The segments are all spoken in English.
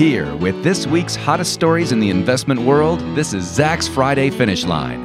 Here with this week's hottest stories in the investment world, this is Zacks Friday Finish Line.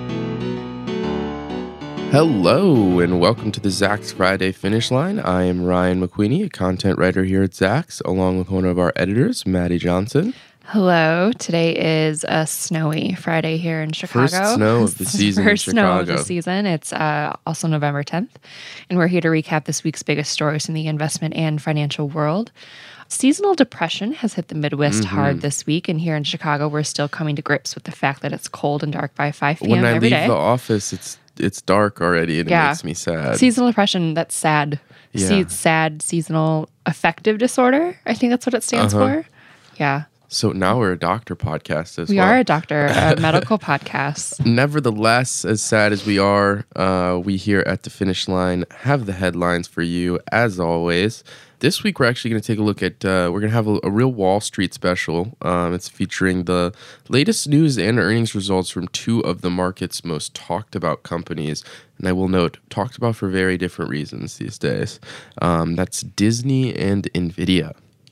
Hello, and welcome to the Zacks Friday Finish Line. I am Ryan McQueenie, a content writer here at Zacks, along with one of our editors, Maddie Johnson. Hello. Today is a snowy Friday here in Chicago. First snow of the season in Chicago. First snow of the season. It's also November 10th. And we're here to recap this week's biggest stories in the investment and financial world. Seasonal depression has hit the Midwest hard this week. And here in Chicago, we're still coming to grips with the fact that it's cold and dark by 5 p.m. every day. When I leave the office, it's dark already, and it makes me sad. Seasonal depression, that's sad. Yeah. Sad seasonal affective disorder. I think that's what it stands for. Yeah. So now we're a doctor podcast as well. We are a medical podcast. Nevertheless, as sad as we are, we here at the Finish Line have the headlines for you, as always. This week, we're actually going to take a look at, we're going to have a real Wall Street special. It's featuring the latest news and earnings results from two of the market's most talked about companies. And I will note, talked about for very different reasons these days. That's Disney and NVIDIA.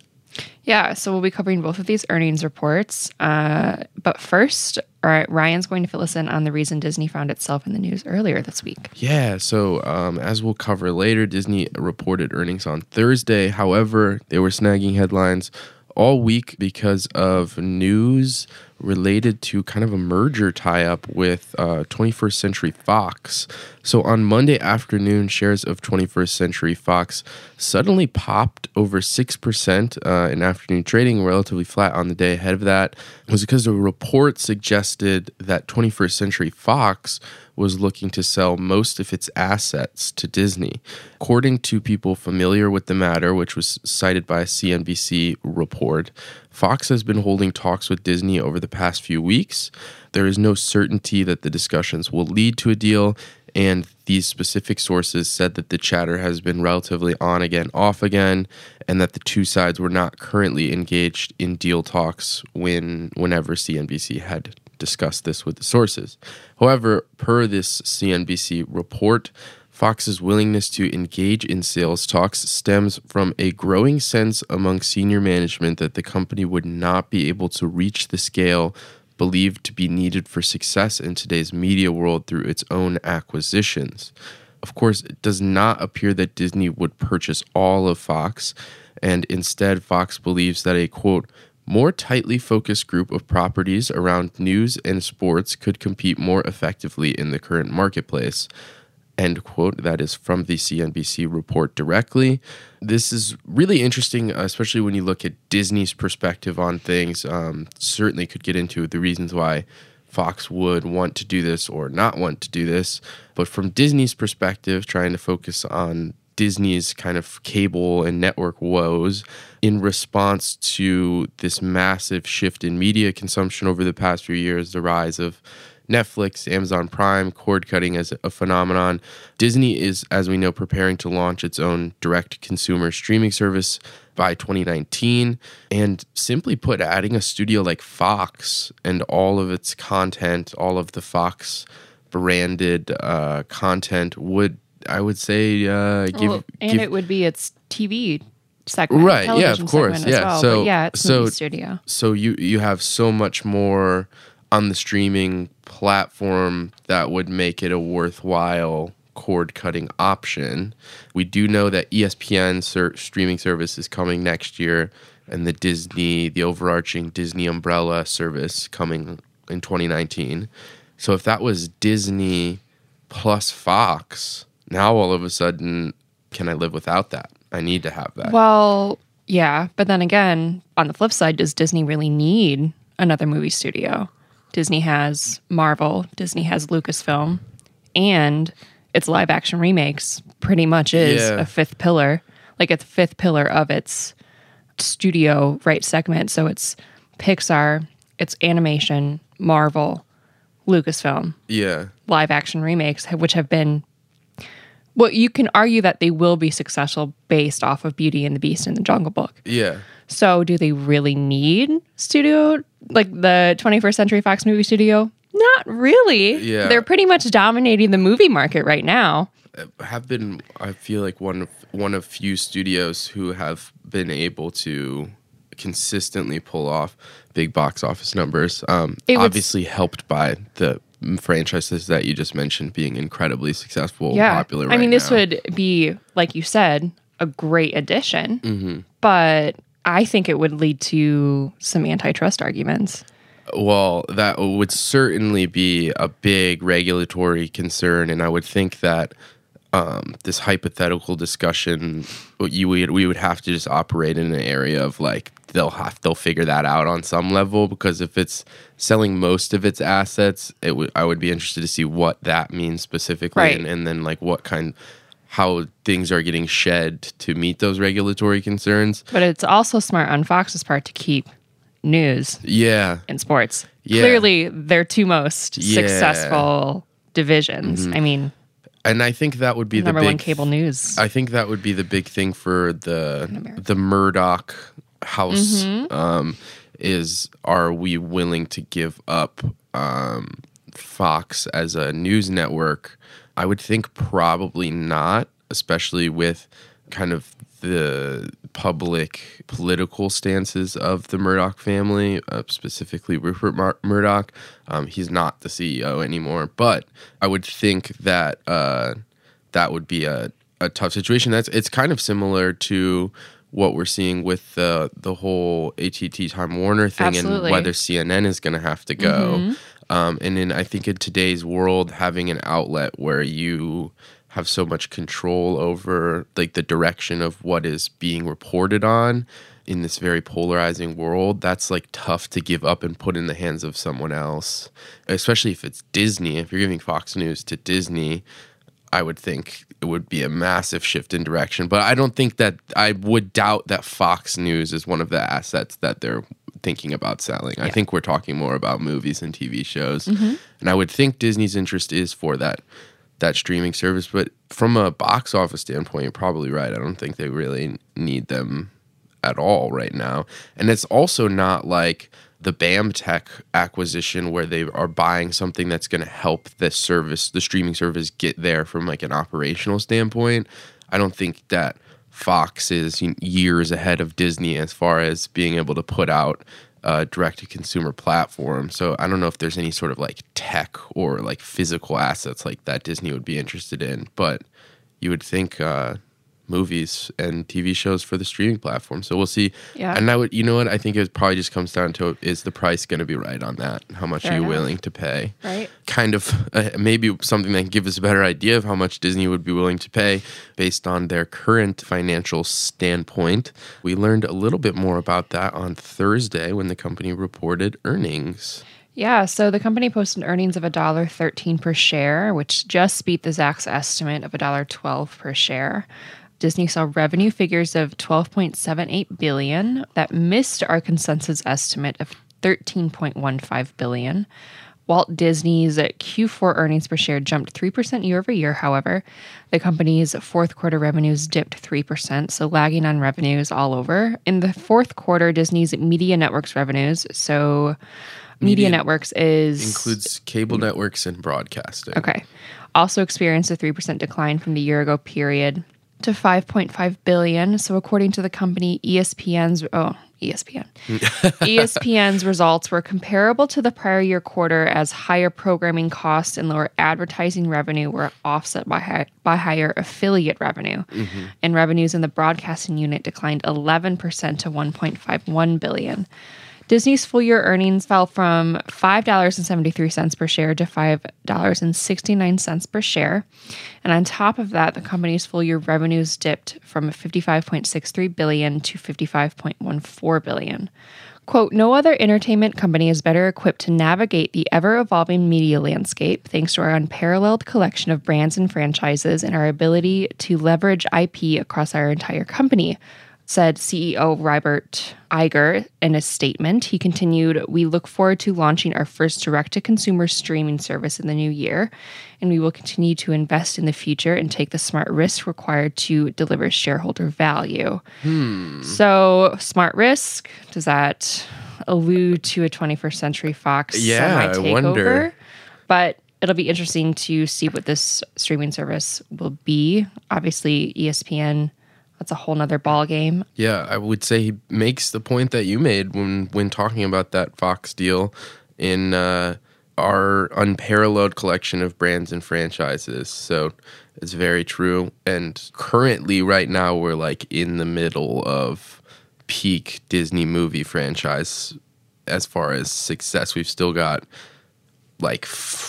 Yeah, so we'll be covering both of these earnings reports. But first, Ryan's going to fill us in on the reason Disney found itself in the news earlier this week. Yeah, so as we'll cover later, Disney reported earnings on Thursday. However, they were snagging headlines all week because of news related to kind of a merger tie-up with 21st Century Fox. So on Monday afternoon, shares of 21st Century Fox suddenly popped over 6% in afternoon trading, relatively flat on the day ahead of that. It was because a report suggested that 21st Century Fox was looking to sell most of its assets to Disney. According to people familiar with the matter, which was cited by a CNBC report, Fox has been holding talks with Disney over the past few weeks. There is no certainty that the discussions will lead to a deal, and these specific sources said that the chatter has been relatively on again, off again, and that the two sides were not currently engaged in deal talks whenever CNBC had discussed this with the sources. However, per this CNBC report, Fox's willingness to engage in sales talks stems from a growing sense among senior management that the company would not be able to reach the scale believed to be needed for success in today's media world through its own acquisitions. Of course, it does not appear that Disney would purchase all of Fox, and instead Fox believes that a, quote, more tightly focused group of properties around news and sports could compete more effectively in the current marketplace. End quote. That is from the CNBC report directly. This is really interesting, especially when you look at Disney's perspective on things. Certainly could get into the reasons why Fox would want to do this or not want to do this. But from Disney's perspective, trying to focus on Disney's kind of cable and network woes in response to this massive shift in media consumption over the past few years, the rise of Netflix, Amazon Prime, cord cutting as a phenomenon. Disney is, as we know, preparing to launch its own direct-to-consumer streaming service by 2019. And simply put, adding a studio like Fox and all of its content, all of the Fox-branded content would, I would say, it would be its TV segment, right? Yeah, of course. Yeah, well. So but yeah, it's movie studio. So you have so much more on the streaming platform that would make it a worthwhile cord-cutting option. We do know that ESPN streaming service is coming next year, and the overarching Disney umbrella service coming in 2019. So if that was Disney plus Fox, now all of a sudden, can I live without that? I need to have that. Well, yeah, but then again, on the flip side, does Disney really need another movie studio? Disney has Marvel, Disney has Lucasfilm, and its live action remakes pretty much is a fifth pillar, like a fifth pillar of its studio segment. So it's Pixar, it's animation, Marvel, Lucasfilm. Yeah. Live action remakes, which have been, well, you can argue that they will be successful based off of Beauty and the Beast and the Jungle Book. Yeah. So do they really need studio, like the 21st Century Fox movie studio? Not really. Yeah. They're pretty much dominating the movie market right now. Have been, I feel like, one of few studios who have been able to consistently pull off big box office numbers. It would Obviously helped by the franchises that you just mentioned being incredibly successful and popular right I mean, this now. would be, like you said, a great addition, Mm-hmm. but I think it would lead to some antitrust arguments. Well, that would certainly be a big regulatory concern, and I would think that this hypothetical discussion, we would have to just operate in an area of like they'll figure that out on some level, because if it's selling most of its assets, I would be interested to see what that means specifically, Right. and then like how things are getting shed to meet those regulatory concerns. But it's also smart on Fox's part to keep news Yeah. in sports. Yeah. Clearly, their two most Yeah. successful divisions. I mean, And I think that would be the number big one cable news. I think that would be the big thing for the Murdoch house. Is are we willing to give up Fox as a news network? I would think probably not, especially with kind of the public political stances of the Murdoch family, specifically Rupert Murdoch. He's not the CEO anymore, but I would think that that would be a tough situation. It's kind of similar to what we're seeing with the whole AT&T Time Warner thing. Absolutely. And whether CNN is going to have to go. And then I think in today's world, having an outlet where you have so much control over like the direction of what is being reported on in this very polarizing world, that's like tough to give up and put in the hands of someone else, especially if it's Disney. If you're giving Fox News to Disney, I would think it would be a massive shift in direction. But I don't think that I would doubt that Fox News is one of the assets that they're thinking about selling. I think we're talking more about movies and TV shows. And I would think Disney's interest is for that streaming service. But from a box office standpoint, you're probably right. I don't think they really need them at all right now. And it's also not like the BAMTech acquisition where they are buying something that's going to help the streaming service get there from like an operational standpoint. I don't think that Fox is years ahead of Disney as far as being able to put out a direct-to-consumer platform. So I don't know if there's any sort of like tech or like physical assets like that Disney would be interested in, but you would think movies and TV shows for the streaming platform. So we'll see. Yeah. And I think it probably just comes down to, is the price going to be right on that? How much Fair are you enough. willing to pay? Right. Kind of maybe something that can give us a better idea of how much Disney would be willing to pay based on their current financial standpoint. We learned a little bit more about that on Thursday when the company reported earnings. Yeah, so the company posted earnings of $1.13 per share, which just beat the Zacks estimate of $1.12 per share. Disney saw revenue figures of $12.78 billion that missed our consensus estimate of $13.15 billion. Walt Disney's Q4 earnings per share jumped 3% year over year. However, the company's fourth quarter revenues dipped 3%, so lagging on revenues all over. In the fourth quarter, Disney's Media Networks revenues, so Media Networks Includes cable networks and broadcasting. Okay. Also experienced a 3% decline from the year ago period to $5.5 billion. So according to the company, ESPN's results were comparable to the prior year quarter as higher programming costs and lower advertising revenue were offset by higher affiliate revenue. And revenues in the broadcasting unit declined 11% to $1.51 billion. Disney's full year earnings fell from $5.73 per share to $5.69 per share. And on top of that, the company's full year revenues dipped from $55.63 billion to $55.14 billion. Quote, no other entertainment company is better equipped to navigate the ever-evolving media landscape thanks to our unparalleled collection of brands and franchises and our ability to leverage IP across our entire company, said CEO Robert Iger in a statement. He continued, we look forward to launching our first direct-to-consumer streaming service in the new year, and we will continue to invest in the future and take the smart risks required to deliver shareholder value. So, smart risk, does that allude to a 21st Century Fox semi-takeover? I wonder. But it'll be interesting to see what this streaming service will be. Obviously, ESPN That's a whole nother ball game. Yeah, I would say he makes the point that you made when talking about that Fox deal in our unparalleled collection of brands and franchises. So it's very true. And currently, right now, we're like in the middle of peak Disney movie franchise as far as success. We've still got like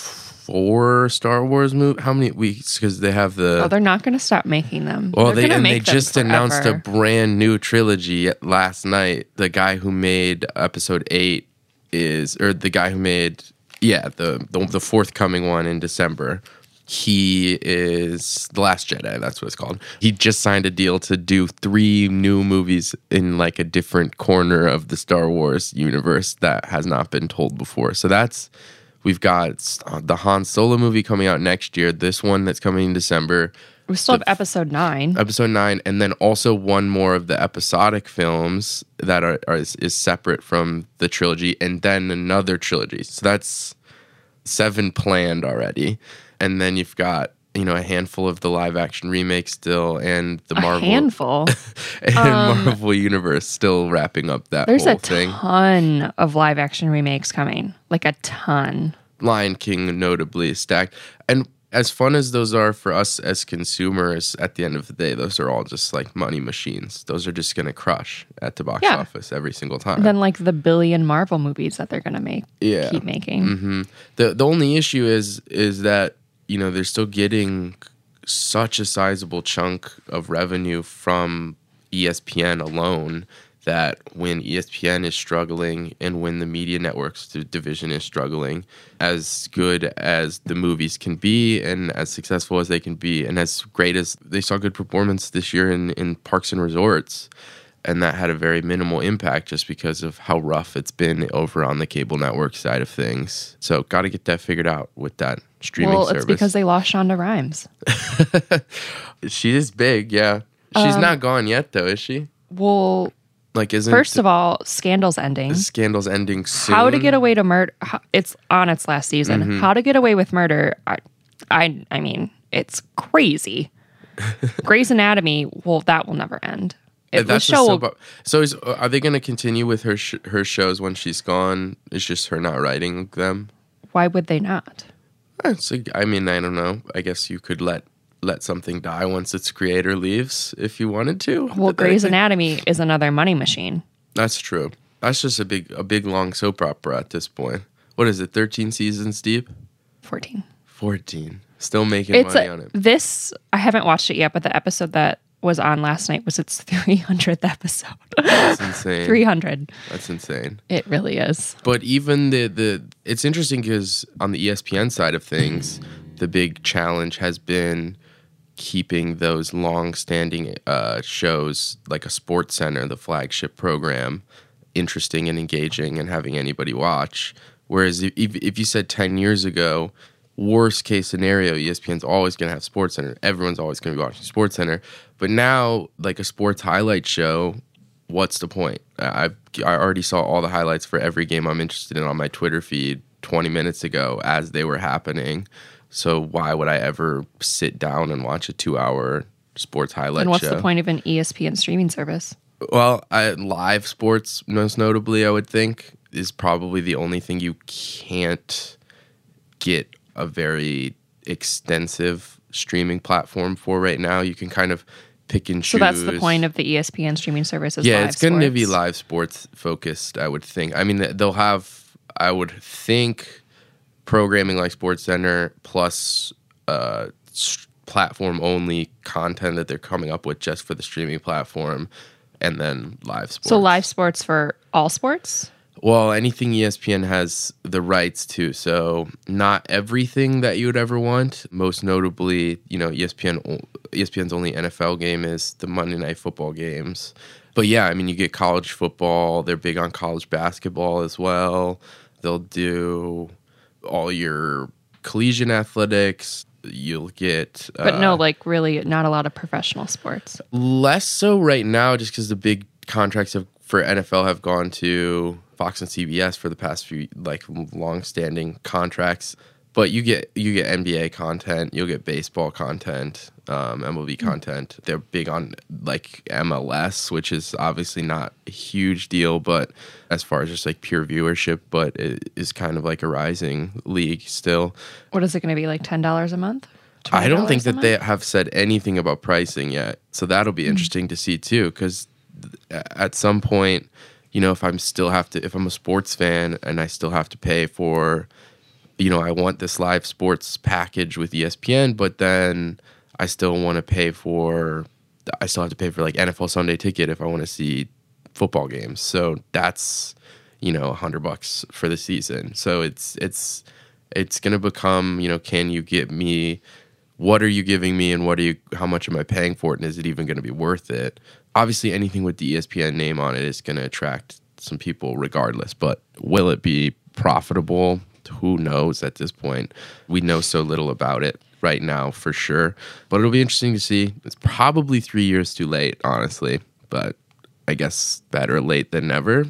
4 Star Wars movies. How many weeks? Because they have the. Oh, they're not going to stop making them. Well, They're gonna they make them just announced a forever. brand new trilogy last night. The guy who made Episode 8 the guy who made the forthcoming one in December. He is The Last Jedi. That's what it's called. He just signed a deal to do 3 new movies in like a different corner of the Star Wars universe that has not been told before. So we've got the Han Solo movie coming out next year. This one that's coming in December. We still have episode 9. Episode 9, and then also one more of the episodic films that is separate from the trilogy, and then another trilogy. So that's 7 planned already. And then you've got, a handful of the live action remakes still, and the Marvel handful. and Marvel Universe still wrapping up that There's whole a thing. ton of live action remakes coming. Like a ton. Lion King notably stacked. And as fun as those are for us as consumers, at the end of the day, those are all just like money machines. Those are just going to crush at the box office every single time. And then like the billion Marvel movies that they're going to keep making. Mm-hmm. The only issue is that, they're still getting such a sizable chunk of revenue from ESPN alone that when ESPN is struggling and when the media networks division is struggling, as good as the movies can be and as successful as they can be and as great as they saw good performance this year in Parks and Resorts, and that had a very minimal impact just because of how rough it's been over on the cable network side of things. So got to get that figured out with that streaming service. Well, it's because they lost Shonda Rhimes. She is big, yeah. She's not gone yet, though, is she? Well, Isn't first of all, Scandal's ending. Scandal's ending soon? How to Get Away to Murder. It's on its last season. Mm-hmm. How to Get Away with Murder. I mean, it's crazy. Grey's Anatomy. Well, that will never end. That's are they going to continue with her shows when she's gone? It's just her not writing them. Why would they not? I don't know. I guess you could let something die once its creator leaves if you wanted to. Well, Grey's Anatomy is another money machine. That's true. That's just a big long soap opera at this point. What is it? 13 seasons deep? 14. 14. Still making money on it. I haven't watched it yet, but the episode that was on last night was its 300th episode. That's insane. 300. That's insane. It really is. But even it's interesting because on the ESPN side of things, the big challenge has been keeping those long-standing shows like a Sports Center, the flagship program, interesting and engaging and having anybody watch. Whereas if you said 10 years ago, worst case scenario, ESPN's always going to have Sports Center. Everyone's always going to be watching Sports Center. But now, like a sports highlight show, what's the point? I already saw all the highlights for every game I'm interested in on my Twitter feed 20 minutes ago as they were happening. So why would I ever sit down and watch a 2-hour sports highlight show? And what's the point of an ESPN streaming service? Well, live sports, most notably, I would think, is probably the only thing you can't get a very extensive streaming platform for right now. You can kind of pick and choose. So that's the point of the ESPN streaming service is live it's going to be sports? live sports focused, I would think. I mean, they'll have, I would think, programming like Sports Center plus platform-only content that they're coming up with just for the streaming platform, and then live sports. So live sports for all sports? Well, anything ESPN has the rights to. So not everything that you would ever want. Most notably, ESPN's only NFL game is the Monday Night Football games. But yeah, I mean, you get college football. They're big on college basketball as well. They'll do all your collegiate athletics. You'll get... But really not a lot of professional sports. Less so right now, just because the big contracts for NFL have gone to Fox and CBS for the past few, long-standing contracts. But you get NBA content, you'll get baseball content, MLB content. They're big on like MLS, which is obviously not a huge deal, but as far as just like pure viewership, but it is kind of like a rising league still. What is it going to be, like $10 a month? I don't think $20 a that month? they have said anything about pricing yet. So that'll be interesting to see too, because at some point, you know, if I'm a sports fan and I still have to pay for, you know, I want this live sports package with ESPN, but then I still have to pay for like NFL Sunday Ticket if I want to see football games. So that's, you know, $100 for the season. So it's going to become, you know, can you get me, what are you giving me, and how much am I paying for it, and is it even going to be worth it? Obviously, anything with the ESPN name on it is going to attract some people regardless, but will it be profitable? Who knows at this point? We know so little about it right now for sure, but it'll be interesting to see. It's probably 3 years too late, honestly, but I guess better late than never.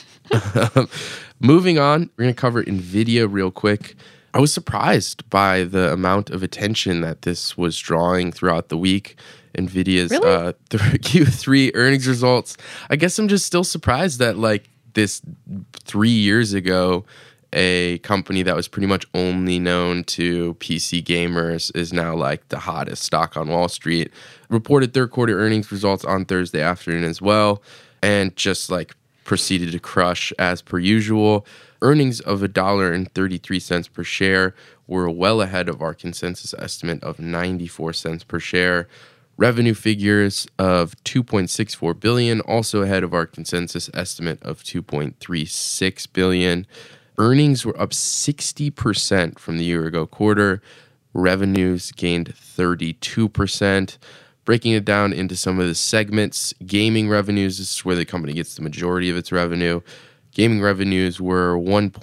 Moving on, we're going to cover NVIDIA real quick. I was surprised by the amount of attention that this was drawing throughout the week. NVIDIA's Really? Q3 earnings results. I guess I'm just still surprised that like this 3 years ago, a company that was pretty much only known to PC gamers is now like the hottest stock on Wall Street. Reported third quarter earnings results on Thursday afternoon as well, and just like proceeded to crush as per usual. Earnings of $1.33 per share were well ahead of our consensus estimate of 94 cents per share. Revenue figures of $2.64 billion, also ahead of our consensus estimate of $2.36 billion. Earnings were up 60% from the year ago quarter. Revenues gained 32%. Breaking it down into some of the segments, gaming revenues, this is where the company gets the majority of its revenue. Gaming revenues were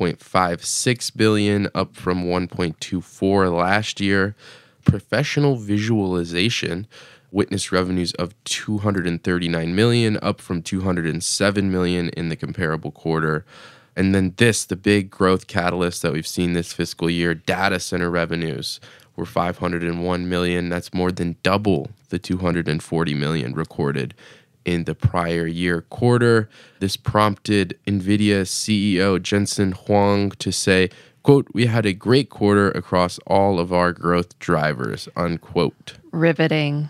$1.56 billion, up from $1.24 last year. Professional visualization witnessed revenues of $239 million, up from $207 million in the comparable quarter. And then the big growth catalyst that we've seen this fiscal year, data center revenues were $501 million. That's more than double the $240 million recorded in the prior year quarter. This prompted NVIDIA CEO Jensen Huang to say, quote, "We had a great quarter across all of our growth drivers," unquote. Riveting.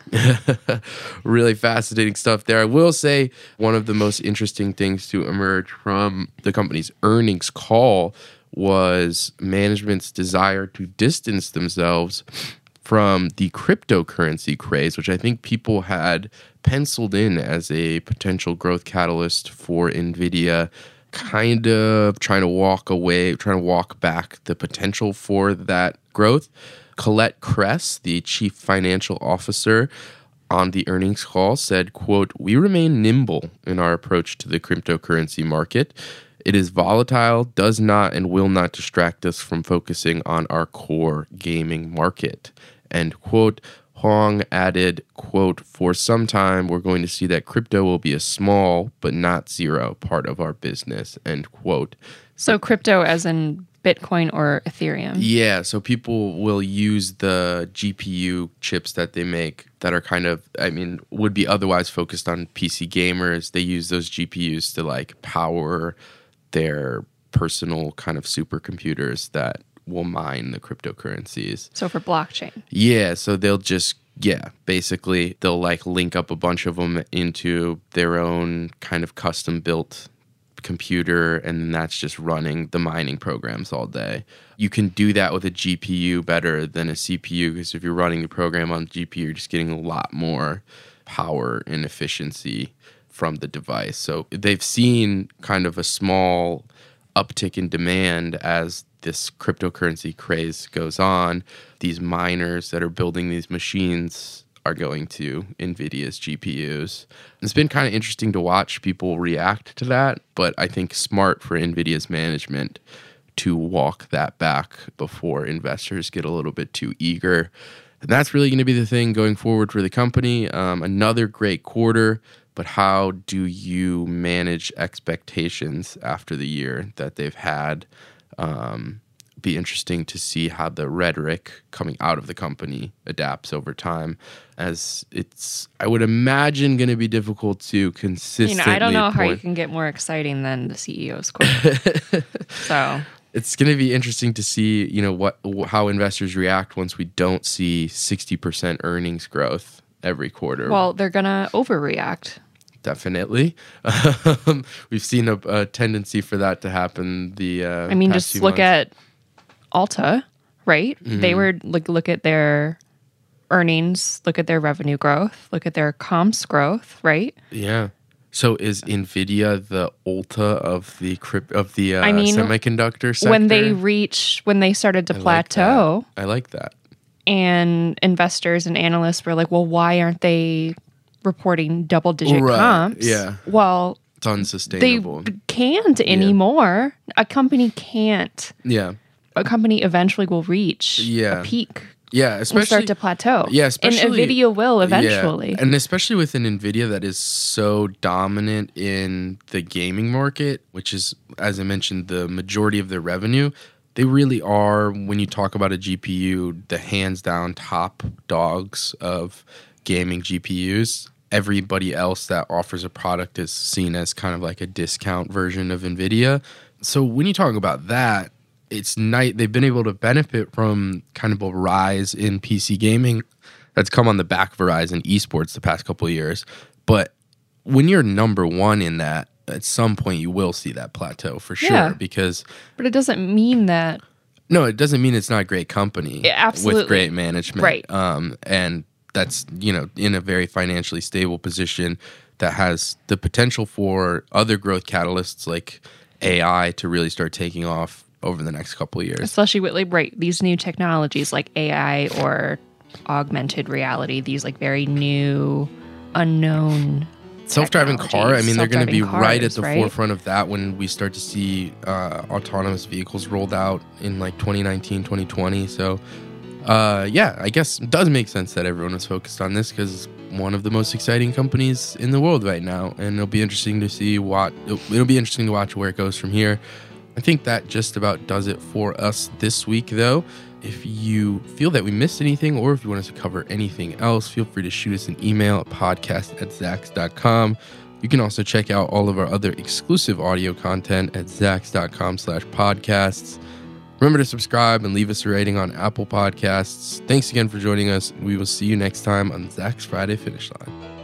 Really fascinating stuff there. I will say one of the most interesting things to emerge from the company's earnings call was management's desire to distance themselves from the cryptocurrency craze, which I think people had penciled in as a potential growth catalyst for NVIDIA, kind of trying to walk back the potential for that growth. Colette Kress, the chief financial officer, on the earnings call said, quote, "We remain nimble in our approach to the cryptocurrency market. It is volatile, does not and will not distract us from focusing on our core gaming market," end quote. Huang added, quote, "For some time, we're going to see that crypto will be a small, but not zero, part of our business," end quote. So crypto as in Bitcoin or Ethereum? Yeah, so people will use the GPU chips that they make that are kind of, would be otherwise focused on PC gamers. They use those GPUs to like power their personal kind of supercomputers that will mine the cryptocurrencies. So for blockchain. Yeah, so basically they'll like link up a bunch of them into their own kind of custom built computer, and that's just running the mining programs all day. You can do that with a GPU better than a CPU, because if you're running the program on GPU, you're just getting a lot more power and efficiency from the device. So they've seen kind of a small uptick in demand as this cryptocurrency craze goes on. These miners that are building these machines are going to NVIDIA's GPUs. It's been kind of interesting to watch people react to that, but I think smart for NVIDIA's management to walk that back before investors get a little bit too eager. And that's really going to be the thing going forward for the company. Another great quarter, but how do you manage expectations after the year that they've had? be interesting to see how the rhetoric coming out of the company adapts over time, as it's, I would imagine, going to be difficult to consistently I don't know how you can get more exciting than the CEO's quote. So it's going to be interesting to see, how investors react once we don't see 60% earnings growth every quarter. Well, they're going to overreact. Definitely. We've seen a tendency for that to happen. Just look at Ulta, right? Mm-hmm. They were look at their earnings, look at their revenue growth, look at their comps growth, right? Yeah. So is Nvidia the Ulta of the semiconductor sector? When they started to plateau. I like that. And investors and analysts were like, well, why aren't they reporting double-digit comps? Yeah. Well, it's unsustainable. They can't anymore. A company can't. Yeah. A company eventually will reach a peak. Yeah, especially will start to plateau. Yeah, especially and Nvidia will eventually. Yeah. And especially with an Nvidia that is so dominant in the gaming market, which is, as I mentioned, the majority of their revenue. They really are, when you talk about a GPU, the hands down top dogs of gaming GPUs. Everybody else that offers a product is seen as kind of like a discount version of Nvidia. So when you talk about that, it's nice. They've been able to benefit from kind of a rise in PC gaming that's come on the back of Verizon esports the past couple of years. But when you're number one in that, at some point you will see that plateau for sure. Yeah. But it doesn't mean that. No, it doesn't mean it's not a great company. Absolutely. With great management. Right. And that's, in a very financially stable position that has the potential for other growth catalysts like AI to really start taking off over the next couple of years. Especially with these new technologies like AI or augmented reality, these very new, unknown self-driving car. I mean, they're going to be right at the right? forefront of that when we start to see autonomous vehicles rolled out in 2019, 2020. So, I guess it does make sense that everyone is focused on this because it's one of the most exciting companies in the world right now, and it'll be interesting to see watch where it goes from here. I think that just about does it for us this week, though. If you feel that we missed anything or if you want us to cover anything else, feel free to shoot us an email at podcast@zax.com. You can also check out all of our other exclusive audio content at zax.com/podcasts. Remember to subscribe and leave us a rating on Apple Podcasts. Thanks again for joining us. We will see you next time on Zach's Friday Finish Line.